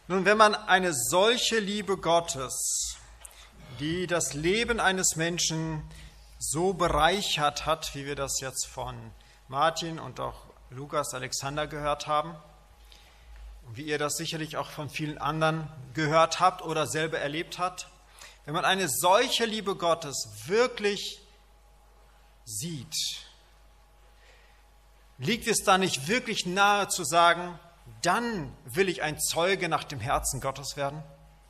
Nun, wenn man eine solche Liebe Gottes, die das Leben eines Menschen so bereichert hat, wie wir das jetzt von Martin und auch Lukas Alexander gehört haben, wie ihr das sicherlich auch von vielen anderen gehört habt oder selber erlebt habt, wenn man eine solche Liebe Gottes wirklich sieht, liegt es da nicht wirklich nahe zu sagen, dann will ich ein Zeuge nach dem Herzen Gottes werden?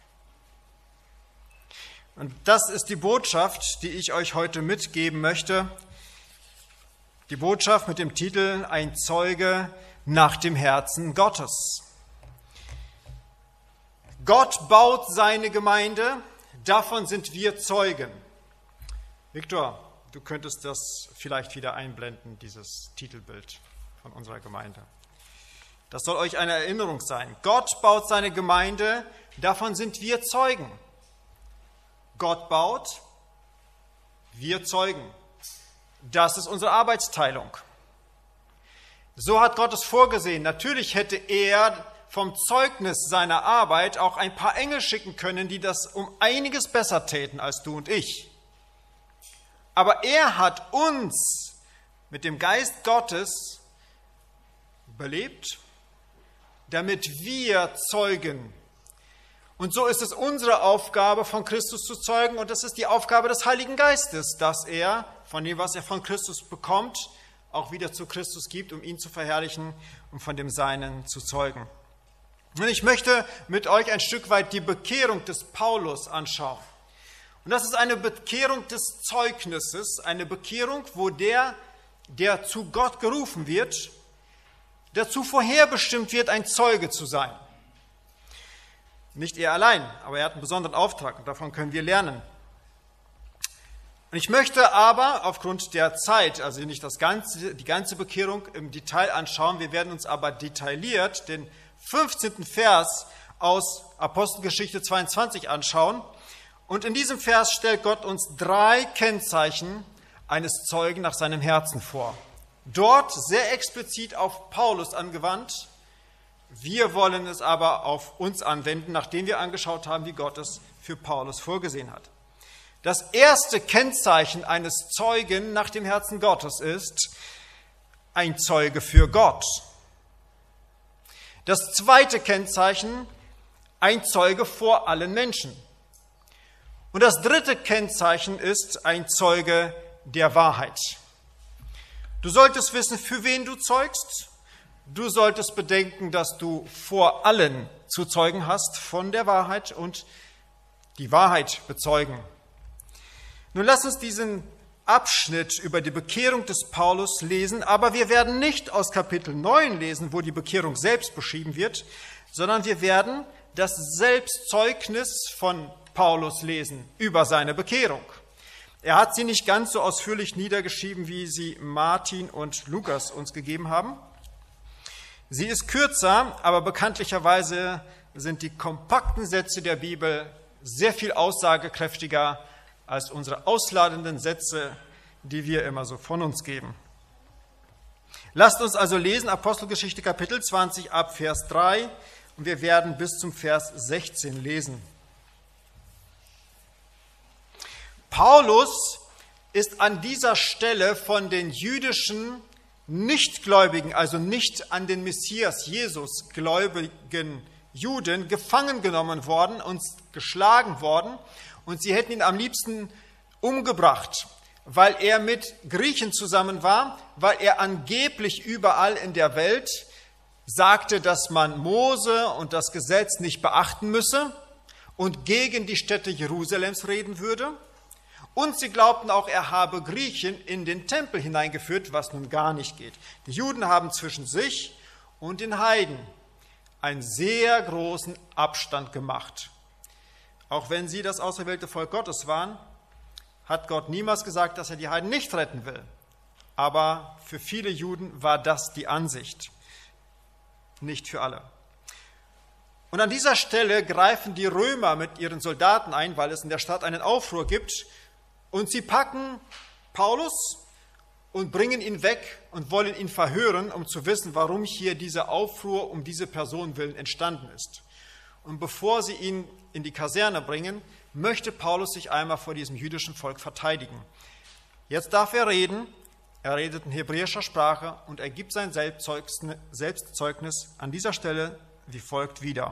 Und das ist die Botschaft, die ich euch heute mitgeben möchte. Die Botschaft mit dem Titel Ein Zeuge nach dem Herzen Gottes. Gott baut seine Gemeinde, davon sind wir Zeugen. Viktor, du könntest das vielleicht wieder einblenden, dieses Titelbild von unserer Gemeinde. Das soll euch eine Erinnerung sein. Gott baut seine Gemeinde, davon sind wir Zeugen. Gott baut, wir zeugen. Das ist unsere Arbeitsteilung. So hat Gott es vorgesehen. Natürlich hätte er vom Zeugnis seiner Arbeit auch ein paar Engel schicken können, die das um einiges besser täten als du und ich. Aber er hat uns mit dem Geist Gottes belebt, damit wir zeugen. Und so ist es unsere Aufgabe, von Christus zu zeugen, und das ist die Aufgabe des Heiligen Geistes, dass er von dem, was er von Christus bekommt, auch wieder zu Christus gibt, um ihn zu verherrlichen und von dem Seinen zu zeugen. Und ich möchte mit euch ein Stück weit die Bekehrung des Paulus anschauen. Und das ist eine Bekehrung des Zeugnisses, eine Bekehrung, wo der zu Gott gerufen wird, dazu vorherbestimmt wird, ein Zeuge zu sein. Nicht er allein, aber er hat einen besonderen Auftrag und davon können wir lernen. Und ich möchte aber aufgrund der Zeit, also nicht die ganze Bekehrung im Detail anschauen, wir werden uns aber detailliert den 15. Vers aus Apostelgeschichte 22 anschauen. Und in diesem Vers stellt Gott uns 3 Kennzeichen eines Zeugen nach seinem Herzen vor. Dort sehr explizit auf Paulus angewandt. Wir wollen es aber auf uns anwenden, nachdem wir angeschaut haben, wie Gott es für Paulus vorgesehen hat. Das erste Kennzeichen eines Zeugen nach dem Herzen Gottes ist ein Zeuge für Gott. Das zweite Kennzeichen, ein Zeuge vor allen Menschen. Und das dritte Kennzeichen ist ein Zeuge der Wahrheit. Du solltest wissen, für wen du zeugst. Du solltest bedenken, dass du vor allen zu zeugen hast von der Wahrheit und die Wahrheit bezeugen. Nun lass uns diesen Abschnitt über die Bekehrung des Paulus lesen, aber wir werden nicht aus Kapitel 9 lesen, wo die Bekehrung selbst beschrieben wird, sondern wir werden das Selbstzeugnis von Paulus lesen über seine Bekehrung. Er hat sie nicht ganz so ausführlich niedergeschrieben, wie sie Martin und Lukas uns gegeben haben. Sie ist kürzer, aber bekanntlicherweise sind die kompakten Sätze der Bibel sehr viel aussagekräftiger als unsere ausladenden Sätze, die wir immer so von uns geben. Lasst uns also lesen, Apostelgeschichte Kapitel 20 ab Vers 3, und wir werden bis zum Vers 16 lesen. Paulus ist an dieser Stelle von den jüdischen Nichtgläubigen, also nicht an den Messias Jesus gläubigen Juden, gefangen genommen worden und geschlagen worden. Und sie hätten ihn am liebsten umgebracht, weil er mit Griechen zusammen war, weil er angeblich überall in der Welt sagte, dass man Mose und das Gesetz nicht beachten müsse und gegen die Städte Jerusalems reden würde. Und sie glaubten auch, er habe Griechen in den Tempel hineingeführt, was nun gar nicht geht. Die Juden haben zwischen sich und den Heiden einen sehr großen Abstand gemacht. Auch wenn sie das auserwählte Volk Gottes waren, hat Gott niemals gesagt, dass er die Heiden nicht retten will. Aber für viele Juden war das die Ansicht, nicht für alle. Und an dieser Stelle greifen die Römer mit ihren Soldaten ein, weil es in der Stadt einen Aufruhr gibt. Und sie packen Paulus und bringen ihn weg und wollen ihn verhören, um zu wissen, warum hier dieser Aufruhr um diese Person willen entstanden ist. und bevor sie ihn in die Kaserne bringen, möchte Paulus sich einmal vor diesem jüdischen Volk verteidigen. Jetzt darf er reden. Er redet in hebräischer Sprache und er gibt sein Selbstzeugnis an dieser Stelle wie folgt wieder.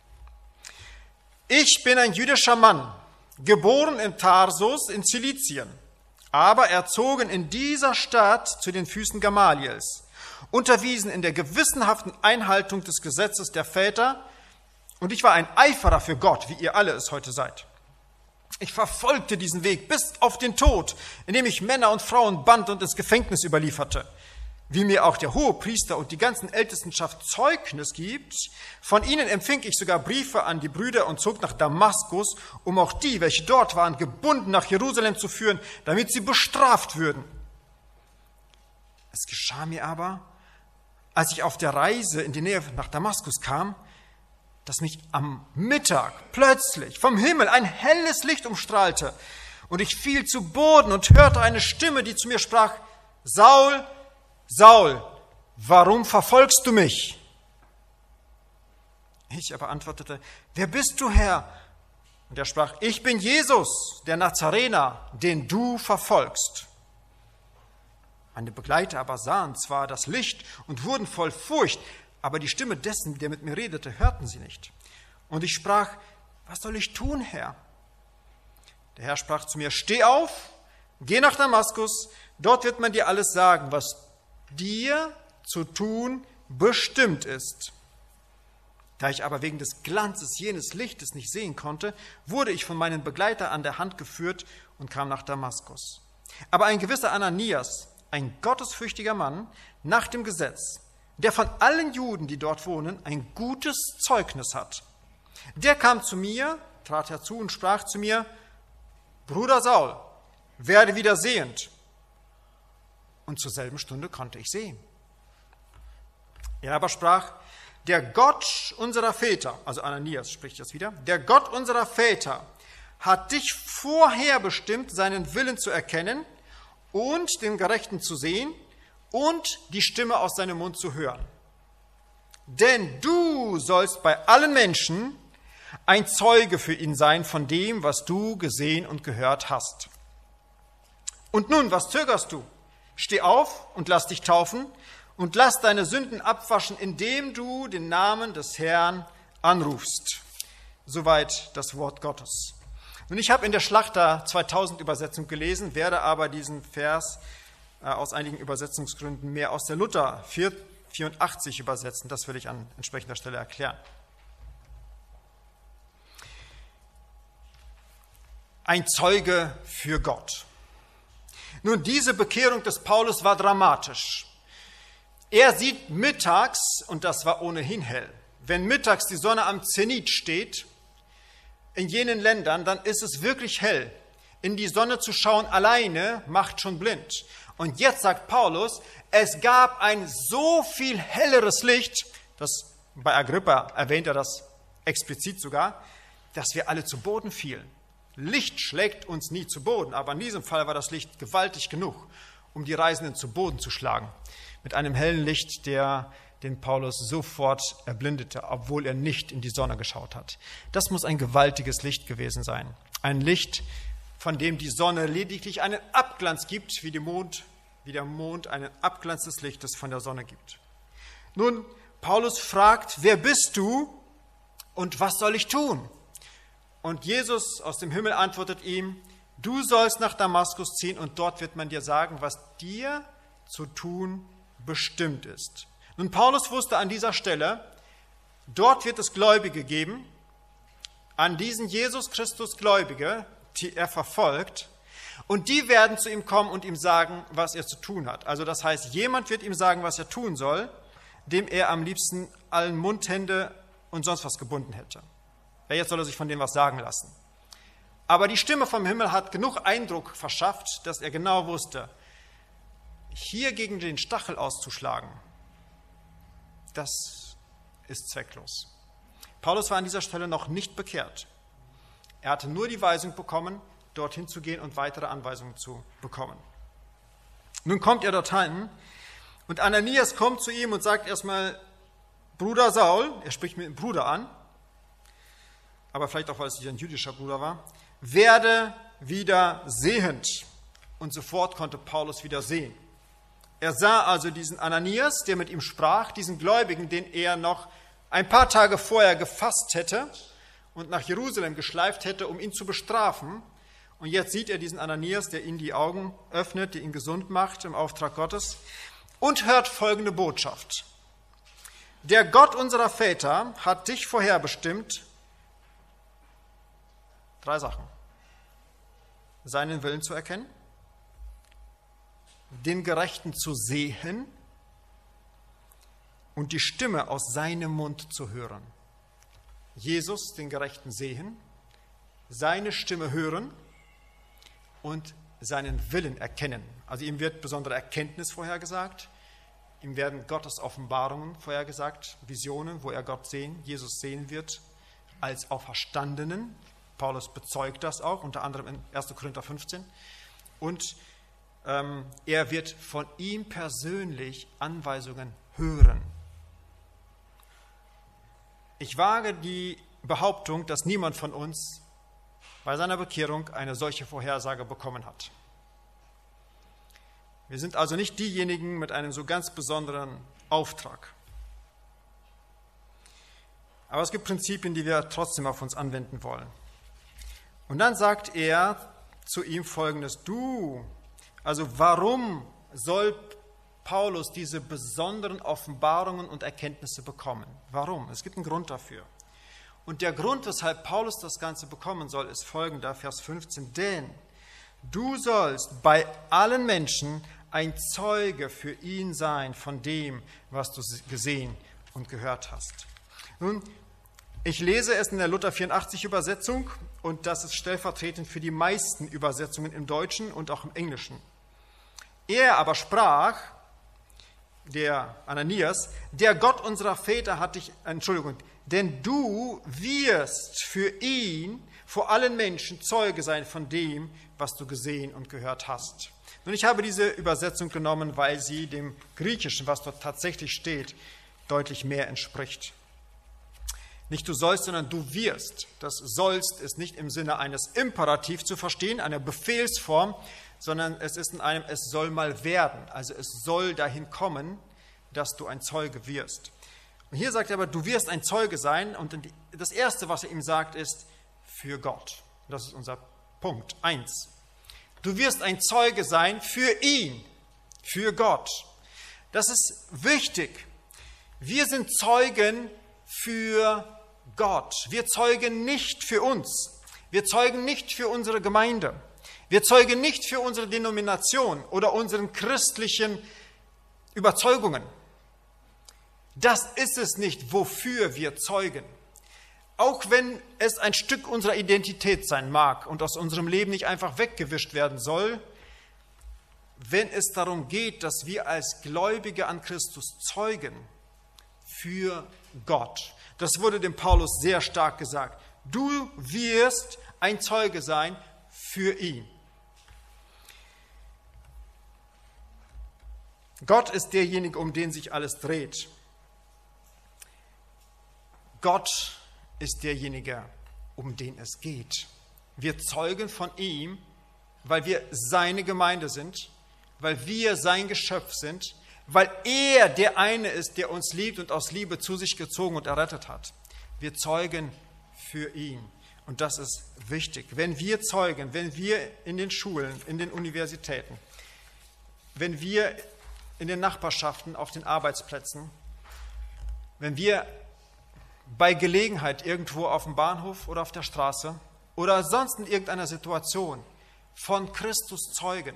Ich bin ein jüdischer Mann, geboren in Tarsus in Zilizien, aber erzogen in dieser Stadt zu den Füßen Gamaliels, unterwiesen in der gewissenhaften Einhaltung des Gesetzes der Väter, und ich war ein Eiferer für Gott, wie ihr alle es heute seid. Ich verfolgte diesen Weg bis auf den Tod, indem ich Männer und Frauen band und ins Gefängnis überlieferte. Wie mir auch der Hohepriester und die ganzen Ältestenschaft Zeugnis gibt, von ihnen empfing ich sogar Briefe an die Brüder und zog nach Damaskus, um auch die, welche dort waren, gebunden nach Jerusalem zu führen, damit sie bestraft würden. Es geschah mir aber, als ich auf der Reise in die Nähe nach Damaskus kam, dass mich am Mittag plötzlich vom Himmel ein helles Licht umstrahlte und ich fiel zu Boden und hörte eine Stimme, die zu mir sprach, Saul, Saul, warum verfolgst du mich? Ich aber antwortete, wer bist du, Herr? Und er sprach, ich bin Jesus, der Nazarener, den du verfolgst. Meine Begleiter aber sahen zwar das Licht und wurden voll Furcht, aber die Stimme dessen, der mit mir redete, hörten sie nicht. Und ich sprach, was soll ich tun, Herr? Der Herr sprach zu mir, steh auf, geh nach Damaskus, dort wird man dir alles sagen, was dir zu tun bestimmt ist. Da ich aber wegen des Glanzes jenes Lichtes nicht sehen konnte, wurde ich von meinen Begleitern an der Hand geführt und kam nach Damaskus. Aber ein gewisser Ananias, ein gottesfürchtiger Mann, nach dem Gesetz, der von allen Juden, die dort wohnen, ein gutes Zeugnis hat. Der kam zu mir, trat herzu und sprach zu mir, Bruder Saul, werde wieder sehend. Und zur selben Stunde konnte ich sehen. Er aber sprach, der Gott unserer Väter, also Ananias spricht das wieder, der Gott unserer Väter hat dich vorher bestimmt, seinen Willen zu erkennen und den Gerechten zu sehen, und die Stimme aus seinem Mund zu hören. Denn du sollst bei allen Menschen ein Zeuge für ihn sein von dem, was du gesehen und gehört hast. Und nun, was zögerst du? Steh auf und lass dich taufen und lass deine Sünden abwaschen, indem du den Namen des Herrn anrufst. Soweit das Wort Gottes. Nun, ich habe in der Schlachter 2000 Übersetzung gelesen, werde aber diesen Vers aus einigen Übersetzungsgründen mehr aus der Luther 484 übersetzen. Das will ich an entsprechender Stelle erklären. Ein Zeuge für Gott. Nun, diese Bekehrung des Paulus war dramatisch. Er sieht mittags, und das war ohnehin hell, wenn mittags die Sonne am Zenit steht, in jenen Ländern, dann ist es wirklich hell. In die Sonne zu schauen alleine macht schon blind. Und jetzt sagt Paulus, es gab ein so viel helleres Licht, das bei Agrippa erwähnt er das explizit sogar, dass wir alle zu Boden fielen. Licht schlägt uns nie zu Boden, aber in diesem Fall war das Licht gewaltig genug, um die Reisenden zu Boden zu schlagen. Mit einem hellen Licht, den Paulus sofort erblindete, obwohl er nicht in die Sonne geschaut hat. Das muss ein gewaltiges Licht gewesen sein. Ein Licht, von dem die Sonne lediglich einen Abglanz gibt, wie der Mond einen Abglanz des Lichtes von der Sonne gibt. Nun, Paulus fragt, wer bist du und was soll ich tun? Und Jesus aus dem Himmel antwortet ihm, du sollst nach Damaskus ziehen und dort wird man dir sagen, was dir zu tun bestimmt ist. Nun, Paulus wusste an dieser Stelle, dort wird es Gläubige geben, an diesen Jesus Christus Gläubige, die er verfolgt, und die werden zu ihm kommen und ihm sagen, was er zu tun hat. Also das heißt, jemand wird ihm sagen, was er tun soll, dem er am liebsten allen Mund, Hände und sonst was gebunden hätte. Ja, jetzt soll er sich von dem was sagen lassen. Aber die Stimme vom Himmel hat genug Eindruck verschafft, dass er genau wusste, hier gegen den Stachel auszuschlagen, das ist zwecklos. Paulus war an dieser Stelle noch nicht bekehrt. Er hatte nur die Weisung bekommen, dorthin zu gehen und weitere Anweisungen zu bekommen. Nun kommt er dorthin und Ananias kommt zu ihm und sagt erstmal, Bruder Saul, er spricht mit dem Bruder an, aber vielleicht auch, weil es ein jüdischer Bruder war, werde wieder sehend. Und sofort konnte Paulus wieder sehen. Er sah also diesen Ananias, der mit ihm sprach, diesen Gläubigen, den er noch ein paar Tage vorher gefasst hätte und nach Jerusalem geschleift hätte, um ihn zu bestrafen. Und jetzt sieht er diesen Ananias, der ihm die Augen öffnet, der ihn gesund macht im Auftrag Gottes und hört folgende Botschaft. Der Gott unserer Väter hat dich vorherbestimmt, 3 Sachen. Seinen Willen zu erkennen, den Gerechten zu sehen und die Stimme aus seinem Mund zu hören. Jesus, den Gerechten sehen, seine Stimme hören und seinen Willen erkennen. Also ihm wird besondere Erkenntnis vorhergesagt, ihm werden Gottes Offenbarungen vorhergesagt, Visionen, wo er Jesus sehen wird, als Auferstandenen. Paulus bezeugt das auch, unter anderem in 1. Korinther 15. Und er wird von ihm persönlich Anweisungen hören. Ich wage die Behauptung, dass niemand von uns bei seiner Bekehrung eine solche Vorhersage bekommen hat. Wir sind also nicht diejenigen mit einem so ganz besonderen Auftrag. Aber es gibt Prinzipien, die wir trotzdem auf uns anwenden wollen. Und dann sagt er zu ihm Folgendes: Also warum soll Paulus diese besonderen Offenbarungen und Erkenntnisse bekommen? Warum? Es gibt einen Grund dafür. Und der Grund, weshalb Paulus das Ganze bekommen soll, ist folgender, Vers 15. Denn du sollst bei allen Menschen ein Zeuge für ihn sein von dem, was du gesehen und gehört hast. Nun, ich lese es in der Luther 84 Übersetzung und das ist stellvertretend für die meisten Übersetzungen im Deutschen und auch im Englischen. Er aber sprach, der Ananias, der Gott unserer Väter hat dich, denn du wirst für ihn vor allen Menschen Zeuge sein von dem, was du gesehen und gehört hast. Und ich habe diese Übersetzung genommen, weil sie dem Griechischen, was dort tatsächlich steht, deutlich mehr entspricht. Nicht du sollst, sondern du wirst. Das sollst ist nicht im Sinne eines Imperativ zu verstehen, einer Befehlsform, sondern es ist in einem es soll mal werden. Also es soll dahin kommen, dass du ein Zeuge wirst. Und hier sagt er aber, du wirst ein Zeuge sein. Und das Erste, was er ihm sagt, ist für Gott. Das ist unser Punkt 1. Du wirst ein Zeuge sein für ihn, für Gott. Das ist wichtig. Wir sind Zeugen für Gott. Wir zeugen nicht für uns. Wir zeugen nicht für unsere Gemeinde. Wir zeugen nicht für unsere Denomination oder unseren christlichen Überzeugungen. Das ist es nicht, wofür wir zeugen. Auch wenn es ein Stück unserer Identität sein mag und aus unserem Leben nicht einfach weggewischt werden soll, wenn es darum geht, dass wir als Gläubige an Christus zeugen für Gott. Das wurde dem Paulus sehr stark gesagt. Du wirst ein Zeuge sein für ihn. Gott ist derjenige, um den sich alles dreht. Gott ist derjenige, um den es geht. Wir zeugen von ihm, weil wir seine Gemeinde sind, weil wir sein Geschöpf sind, weil er der eine ist, der uns liebt und aus Liebe zu sich gezogen und errettet hat. Wir zeugen für ihn. Und das ist wichtig. Wenn wir zeugen, wenn wir in den Schulen, in den Universitäten, wenn wir in den Nachbarschaften, auf den Arbeitsplätzen, wenn wir bei Gelegenheit irgendwo auf dem Bahnhof oder auf der Straße oder sonst in irgendeiner Situation von Christus zeugen,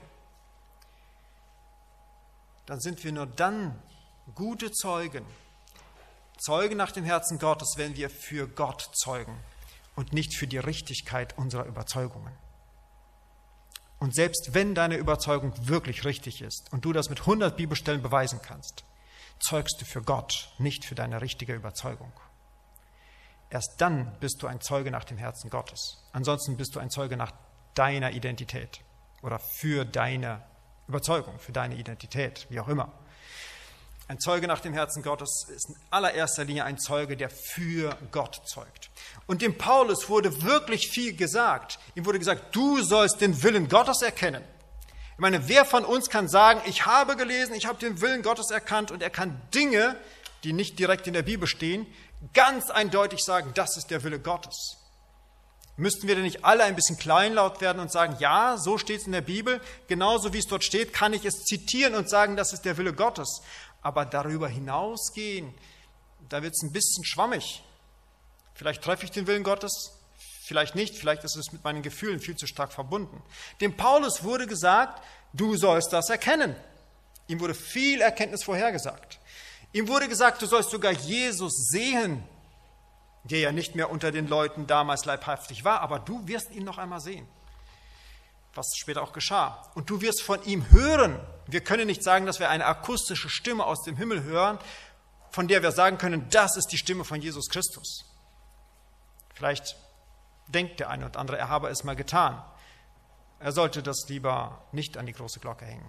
dann sind wir nur dann gute Zeugen, Zeugen nach dem Herzen Gottes, wenn wir für Gott zeugen und nicht für die Richtigkeit unserer Überzeugungen. Und selbst wenn deine Überzeugung wirklich richtig ist und du das mit 100 Bibelstellen beweisen kannst, zeugst du für Gott, nicht für deine richtige Überzeugung. Erst dann bist du ein Zeuge nach dem Herzen Gottes. Ansonsten bist du ein Zeuge nach deiner Identität oder für deine Überzeugung, für deine Identität, wie auch immer. Ein Zeuge nach dem Herzen Gottes ist in allererster Linie ein Zeuge, der für Gott zeugt. Und dem Paulus wurde wirklich viel gesagt. Ihm wurde gesagt, du sollst den Willen Gottes erkennen. Ich meine, wer von uns kann sagen, ich habe gelesen, ich habe den Willen Gottes erkannt und er kann Dinge, die nicht direkt in der Bibel stehen, ganz eindeutig sagen, das ist der Wille Gottes. Müssten wir denn nicht alle ein bisschen kleinlaut werden und sagen, ja, so steht es in der Bibel, genauso wie es dort steht, kann ich es zitieren und sagen, das ist der Wille Gottes. Aber darüber hinausgehen, da wird es ein bisschen schwammig. Vielleicht treffe ich den Willen Gottes, vielleicht nicht, vielleicht ist es mit meinen Gefühlen viel zu stark verbunden. Dem Paulus wurde gesagt, du sollst das erkennen. Ihm wurde viel Erkenntnis vorhergesagt. Ihm wurde gesagt, du sollst sogar Jesus sehen, der ja nicht mehr unter den Leuten damals leibhaftig war, aber du wirst ihn noch einmal sehen, was später auch geschah. Und du wirst von ihm hören. Wir können nicht sagen, dass wir eine akustische Stimme aus dem Himmel hören, von der wir sagen können, das ist die Stimme von Jesus Christus. Vielleicht denkt der eine oder andere, er habe es mal getan. Er sollte das lieber nicht an die große Glocke hängen.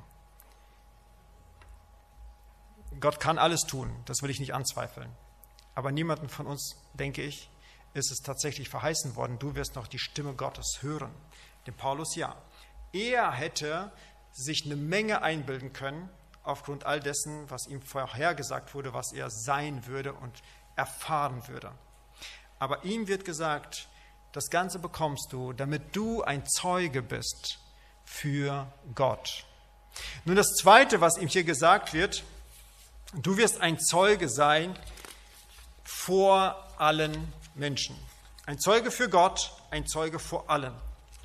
Gott kann alles tun, das will ich nicht anzweifeln. Aber niemandem von uns, denke ich, ist es tatsächlich verheißen worden, du wirst noch die Stimme Gottes hören. Dem Paulus ja. Er hätte sich eine Menge einbilden können, aufgrund all dessen, was ihm vorhergesagt wurde, was er sein würde und erfahren würde. Aber ihm wird gesagt, das Ganze bekommst du, damit du ein Zeuge bist für Gott. Nun das Zweite, was ihm hier gesagt wird, du wirst ein Zeuge sein vor allen Menschen. Ein Zeuge für Gott, ein Zeuge vor allen.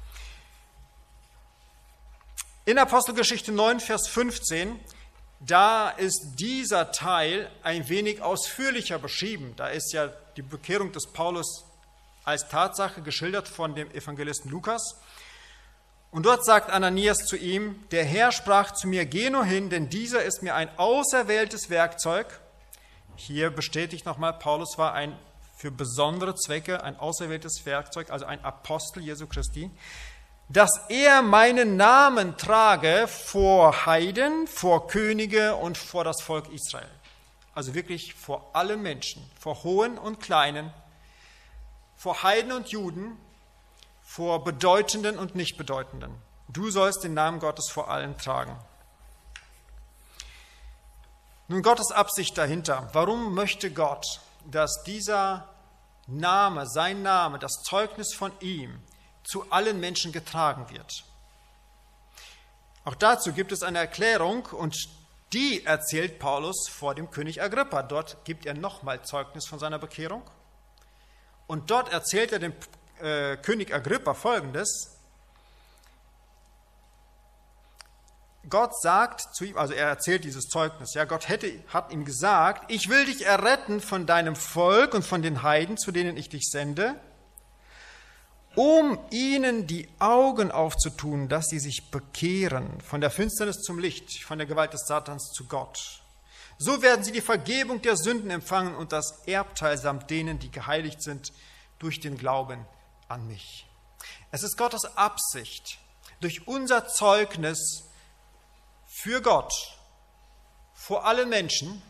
In Apostelgeschichte 9, Vers 15, da ist dieser Teil ein wenig ausführlicher beschrieben. Da ist ja die Bekehrung des Paulus als Tatsache geschildert von dem Evangelisten Lukas. Und dort sagt Ananias zu ihm, der Herr sprach zu mir, geh nur hin, denn dieser ist mir ein auserwähltes Werkzeug. Hier bestätigt nochmal, Paulus war ein für besondere Zwecke ein auserwähltes Werkzeug, also ein Apostel Jesu Christi, dass er meinen Namen trage vor Heiden, vor Könige und vor das Volk Israel. Also wirklich vor allen Menschen, vor Hohen und Kleinen, vor Heiden und Juden, vor Bedeutenden und Nichtbedeutenden. Du sollst den Namen Gottes vor allen tragen. Nun, Gottes Absicht dahinter. Warum möchte Gott, dass dieser Name, sein Name, das Zeugnis von ihm zu allen Menschen getragen wird? Auch dazu gibt es eine Erklärung und die erzählt Paulus vor dem König Agrippa. Dort gibt er nochmal Zeugnis von seiner Bekehrung. Und dort erzählt er dem König Agrippa Folgendes. Gott sagt zu ihm, also er erzählt dieses Zeugnis, ja, Gott hat ihm gesagt, ich will dich erretten von deinem Volk und von den Heiden, zu denen ich dich sende, um ihnen die Augen aufzutun, dass sie sich bekehren, von der Finsternis zum Licht, von der Gewalt des Satans zu Gott. So werden sie die Vergebung der Sünden empfangen und das Erbteil samt denen, die geheiligt sind, durch den Glauben an mich. Es ist Gottes Absicht, durch unser Zeugnis für Gott, vor allen Menschen,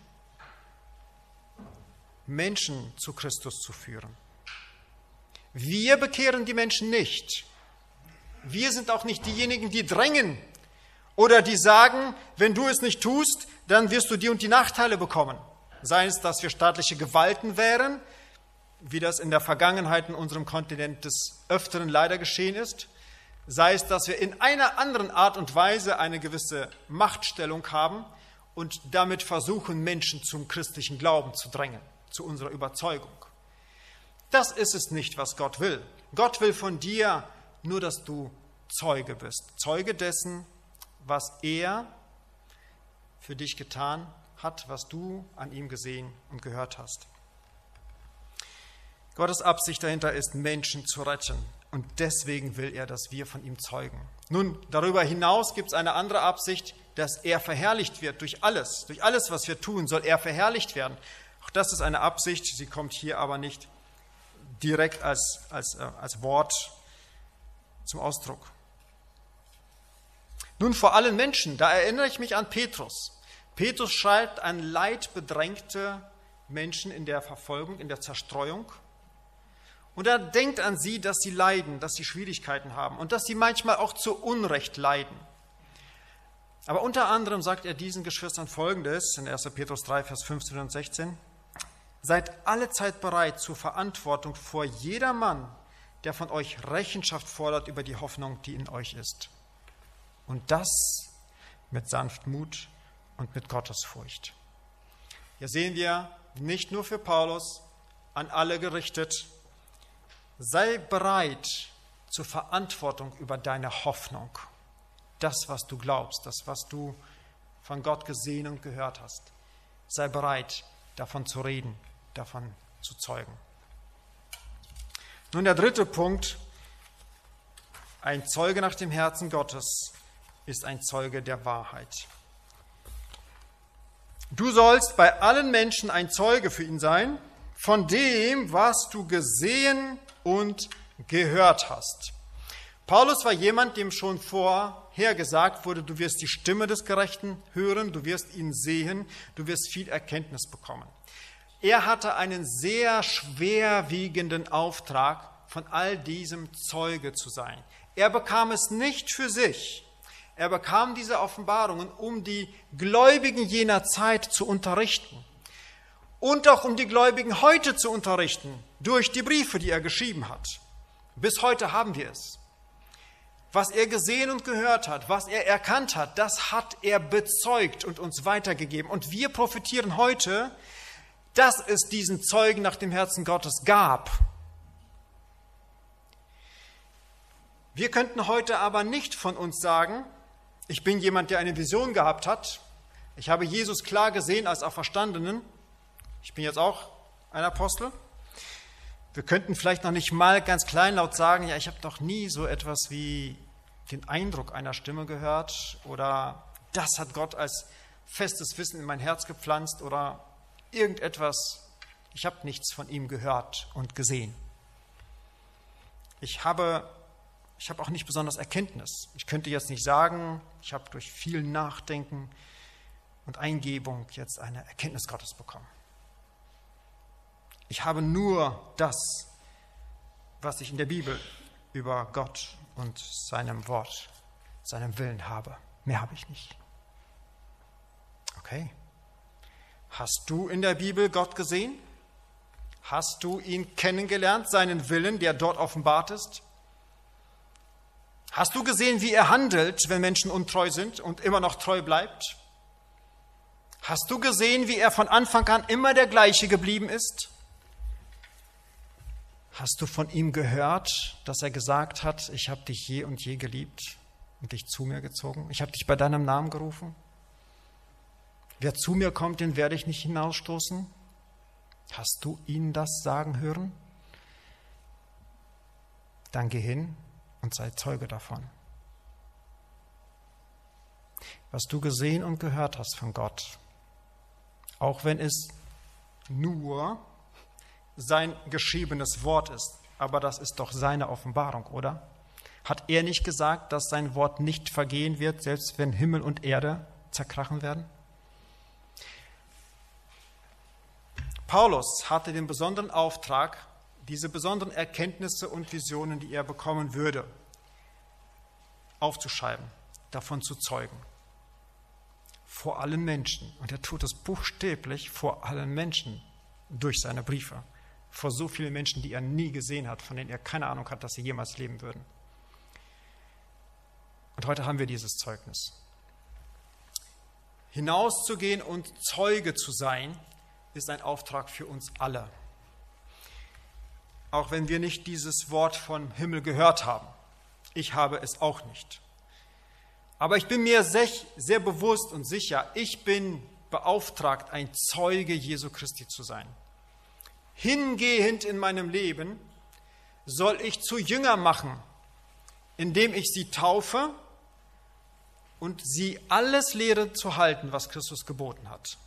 Menschen zu Christus zu führen. Wir bekehren die Menschen nicht. Wir sind auch nicht diejenigen, die drängen oder die sagen, wenn du es nicht tust, dann wirst du die und die Nachteile bekommen. Sei es, dass wir staatliche Gewalten wären, wie das in der Vergangenheit in unserem Kontinent des Öfteren leider geschehen ist, sei es, dass wir in einer anderen Art und Weise eine gewisse Machtstellung haben und damit versuchen, Menschen zum christlichen Glauben zu drängen, zu unserer Überzeugung. Das ist es nicht, was Gott will. Gott will von dir nur, dass du Zeuge bist. Zeuge dessen, was er für dich getan hat, was du an ihm gesehen und gehört hast. Gottes Absicht dahinter ist, Menschen zu retten. Und deswegen will er, dass wir von ihm zeugen. Nun, darüber hinaus gibt es eine andere Absicht, dass er verherrlicht wird durch alles. Durch alles, was wir tun, soll er verherrlicht werden. Auch das ist eine Absicht, sie kommt hier aber nicht direkt als Wort zum Ausdruck. Nun, vor allen Menschen, da erinnere ich mich an Petrus. Petrus schreibt an leidbedrängte Menschen in der Verfolgung, in der Zerstreuung. Und er denkt an sie, dass sie leiden, dass sie Schwierigkeiten haben und dass sie manchmal auch zu Unrecht leiden. Aber unter anderem sagt er diesen Geschwistern Folgendes in 1. Petrus 3, Vers 15 und 16. Seid allezeit bereit zur Verantwortung vor jedermann, der von euch Rechenschaft fordert über die Hoffnung, die in euch ist. Und das mit Sanftmut und mit Gottesfurcht. Hier sehen wir nicht nur für Paulus, an alle gerichtet, sei bereit zur Verantwortung über deine Hoffnung. Das, was du glaubst, das, was du von Gott gesehen und gehört hast. Sei bereit, davon zu reden, davon zu zeugen. Nun der dritte Punkt. Ein Zeuge nach dem Herzen Gottes ist ein Zeuge der Wahrheit. Du sollst bei allen Menschen ein Zeuge für ihn sein, von dem, was du gesehen und gehört hast. Paulus war jemand, dem schon vorher gesagt wurde, du wirst die Stimme des Gerechten hören, du wirst ihn sehen, du wirst viel Erkenntnis bekommen. Er hatte einen sehr schwerwiegenden Auftrag, von all diesem Zeuge zu sein. Er bekam es nicht für sich. Er bekam diese Offenbarungen, um die Gläubigen jener Zeit zu unterrichten und auch um die Gläubigen heute zu unterrichten, durch die Briefe, die er geschrieben hat. Bis heute haben wir es. Was er gesehen und gehört hat, was er erkannt hat, das hat er bezeugt und uns weitergegeben. Und wir profitieren heute, dass es diesen Zeugen nach dem Herzen Gottes gab. Wir könnten heute aber nicht von uns sagen, ich bin jemand, der eine Vision gehabt hat, ich habe Jesus klar gesehen als Auferstandenen, ich bin jetzt auch ein Apostel. Wir könnten vielleicht noch nicht mal ganz kleinlaut sagen, ja, ich habe noch nie so etwas wie den Eindruck einer Stimme gehört oder das hat Gott als festes Wissen in mein Herz gepflanzt oder irgendetwas, ich habe nichts von ihm gehört und gesehen. Ich habe auch nicht besonders Erkenntnis. Ich könnte jetzt nicht sagen, ich habe durch viel Nachdenken und Eingebung jetzt eine Erkenntnis Gottes bekommen. Ich habe nur das, was ich in der Bibel über Gott und seinem Wort, seinem Willen habe. Mehr habe ich nicht. Okay. Hast du in der Bibel Gott gesehen? Hast du ihn kennengelernt, seinen Willen, der dort offenbart ist? Hast du gesehen, wie er handelt, wenn Menschen untreu sind und immer noch treu bleibt? Hast du gesehen, wie er von Anfang an immer der gleiche geblieben ist? Hast du von ihm gehört, dass er gesagt hat, ich habe dich je und je geliebt und dich zu mir gezogen? Ich habe dich bei deinem Namen gerufen? Wer zu mir kommt, den werde ich nicht hinausstoßen? Hast du ihn das sagen hören? Dann geh hin und sei Zeuge davon. Was du gesehen und gehört hast von Gott, auch wenn es nur sein geschriebenes Wort ist, aber das ist doch seine Offenbarung, oder? Hat er nicht gesagt, dass sein Wort nicht vergehen wird, selbst wenn Himmel und Erde zerkrachen werden? Paulus hatte den besonderen Auftrag, diese besonderen Erkenntnisse und Visionen, die er bekommen würde, aufzuschreiben, davon zu zeugen. Vor allen Menschen. Und er tut es buchstäblich vor allen Menschen durch seine Briefe. Vor so vielen Menschen, die er nie gesehen hat, von denen er keine Ahnung hat, dass sie jemals leben würden. Und heute haben wir dieses Zeugnis. Hinauszugehen und Zeuge zu sein, ist ein Auftrag für uns alle. Auch wenn wir nicht dieses Wort vom Himmel gehört haben. Ich habe es auch nicht. Aber ich bin mir sehr bewusst und sicher, ich bin beauftragt, ein Zeuge Jesu Christi zu sein. Hingehend in meinem Leben soll ich zu Jünger machen, indem ich sie taufe und sie alles lehre zu halten, was Christus geboten hat.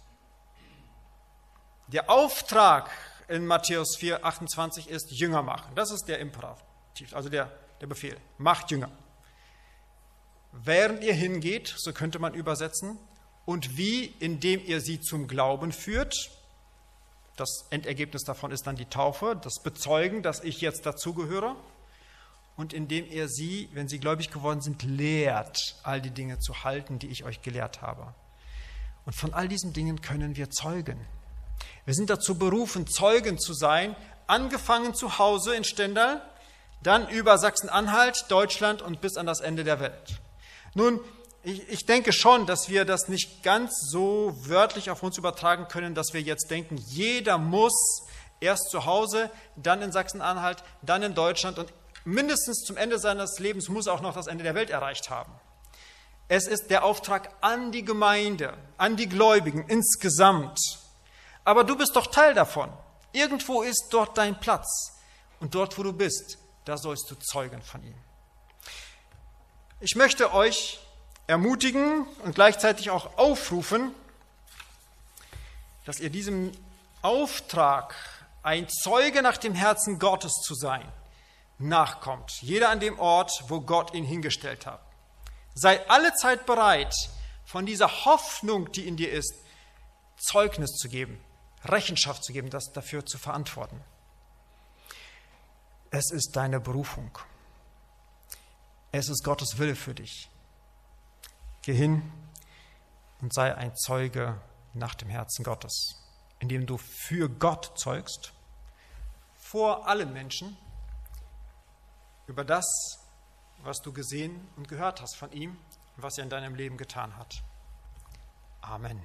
Der Auftrag in Matthäus 4, 28 ist Jünger machen. Das ist der Imperativ, also der Befehl. Macht Jünger. Während ihr hingeht, so könnte man übersetzen, Und wie? Indem ihr sie zum Glauben führt. Das Endergebnis davon ist dann die Taufe, das Bezeugen, dass ich jetzt dazugehöre. Und indem ihr sie, wenn sie gläubig geworden sind, lehrt, all die Dinge zu halten, die ich euch gelehrt habe. Und von all diesen Dingen können wir zeugen. Wir sind dazu berufen, Zeugen zu sein, angefangen zu Hause in Stendal, dann über Sachsen-Anhalt, Deutschland und bis an das Ende der Welt. Nun, ich denke schon, dass wir das nicht ganz so wörtlich auf uns übertragen können, dass wir jetzt denken, jeder muss erst zu Hause, dann in Sachsen-Anhalt, dann in Deutschland und mindestens zum Ende seines Lebens muss auch noch das Ende der Welt erreicht haben. Es ist der Auftrag an die Gemeinde, an die Gläubigen insgesamt. Aber du bist doch Teil davon. Irgendwo ist dort dein Platz. Und dort, wo du bist, da sollst du zeugen von ihm. Ich möchte euch ermutigen und gleichzeitig auch aufrufen, dass ihr diesem Auftrag, ein Zeuge nach dem Herzen Gottes zu sein, nachkommt. Jeder an dem Ort, wo Gott ihn hingestellt hat. Sei allezeit bereit, von dieser Hoffnung, die in dir ist, Zeugnis zu geben, Rechenschaft zu geben, das dafür zu verantworten. Es ist deine Berufung. Es ist Gottes Wille für dich. Geh hin und sei ein Zeuge nach dem Herzen Gottes, indem du für Gott zeugst, vor allen Menschen, über das, was du gesehen und gehört hast von ihm und was er in deinem Leben getan hat. Amen.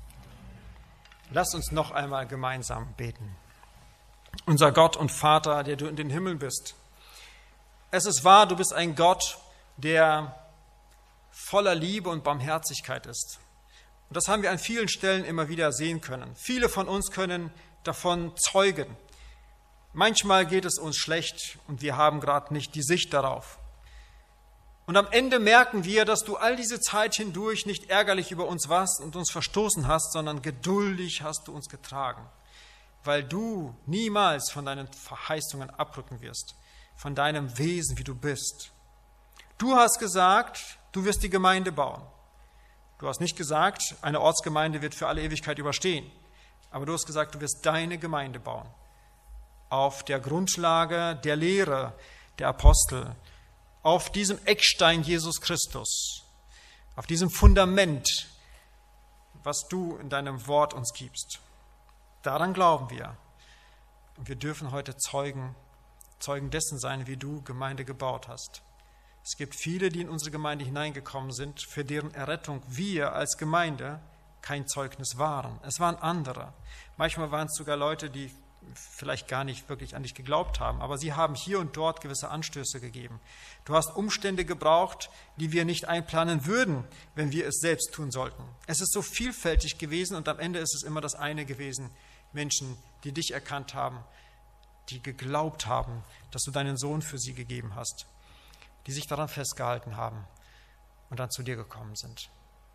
Lass uns noch einmal gemeinsam beten. Unser Gott und Vater, der du in den Himmeln bist. Es ist wahr, du bist ein Gott, der voller Liebe und Barmherzigkeit ist. Und das haben wir an vielen Stellen immer wieder sehen können. Viele von uns können davon zeugen. Manchmal geht es uns schlecht und wir haben gerade nicht die Sicht darauf. Und am Ende merken wir, dass du all diese Zeit hindurch nicht ärgerlich über uns warst und uns verstoßen hast, sondern geduldig hast du uns getragen, weil du niemals von deinen Verheißungen abrücken wirst, von deinem Wesen, wie du bist. Du hast gesagt, du wirst die Gemeinde bauen. Du hast nicht gesagt, eine Ortsgemeinde wird für alle Ewigkeit überstehen, aber du hast gesagt, du wirst deine Gemeinde bauen. Auf der Grundlage der Lehre der Apostel, auf diesem Eckstein Jesus Christus, auf diesem Fundament, was du in deinem Wort uns gibst. Daran glauben wir. Und wir dürfen heute Zeugen dessen sein, wie du Gemeinde gebaut hast. Es gibt viele, die in unsere Gemeinde hineingekommen sind, für deren Errettung wir als Gemeinde kein Zeugnis waren. Es waren andere. Manchmal waren es sogar Leute, die vielleicht gar nicht wirklich an dich geglaubt haben, aber sie haben hier und dort gewisse Anstöße gegeben. Du hast Umstände gebraucht, die wir nicht einplanen würden, wenn wir es selbst tun sollten. Es ist so vielfältig gewesen und am Ende ist es immer das eine gewesen, Menschen, die dich erkannt haben, die geglaubt haben, dass du deinen Sohn für sie gegeben hast, die sich daran festgehalten haben und dann zu dir gekommen sind.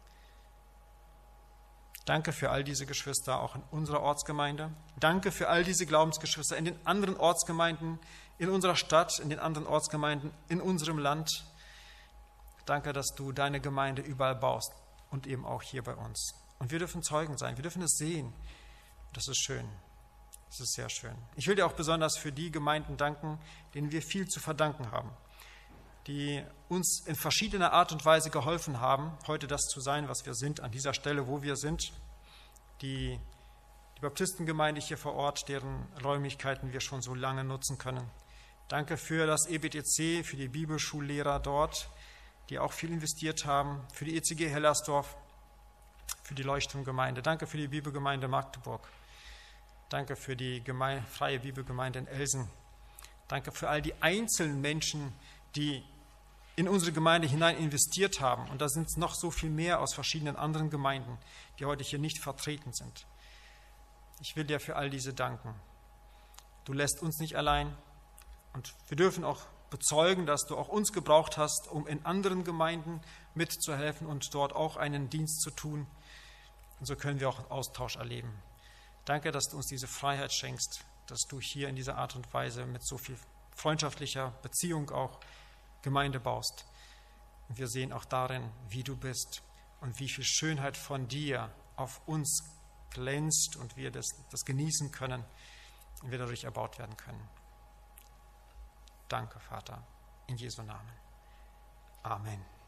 Danke für all diese Geschwister, auch in unserer Ortsgemeinde. Danke für all diese Glaubensgeschwister in den anderen Ortsgemeinden, in unserer Stadt, in den anderen Ortsgemeinden, in unserem Land. Danke, dass du deine Gemeinde überall baust und eben auch hier bei uns. Und wir dürfen Zeugen sein, wir dürfen es sehen. Das ist schön, das ist sehr schön. Ich will dir auch besonders für die Gemeinden danken, denen wir viel zu verdanken haben, die uns in verschiedener Art und Weise geholfen haben, heute das zu sein, was wir sind, an dieser Stelle, wo wir sind. Die Baptistengemeinde hier vor Ort, deren Räumlichkeiten wir schon so lange nutzen können. Danke für das EBTC, für die Bibelschullehrer dort, die auch viel investiert haben, für die ECG Hellersdorf, für die Leuchtturmgemeinde. Danke für die Bibelgemeinde Magdeburg. Danke für die Freie Bibelgemeinde in Elsen. Danke für all die einzelnen Menschen, die in unsere Gemeinde hinein investiert haben. Und da sind es noch so viel mehr aus verschiedenen anderen Gemeinden, die heute hier nicht vertreten sind. Ich will dir für all diese danken. Du lässt uns nicht allein und wir dürfen auch bezeugen, dass du auch uns gebraucht hast, um in anderen Gemeinden mitzuhelfen und dort auch einen Dienst zu tun. Und so können wir auch einen Austausch erleben. Danke, dass du uns diese Freiheit schenkst, dass du hier in dieser Art und Weise mit so viel freundschaftlicher Beziehung auch Gemeinde baust. Und wir sehen auch darin, wie du bist und wie viel Schönheit von dir auf uns glänzt und wir das genießen können und wir dadurch erbaut werden können. Danke, Vater, in Jesu Namen. Amen.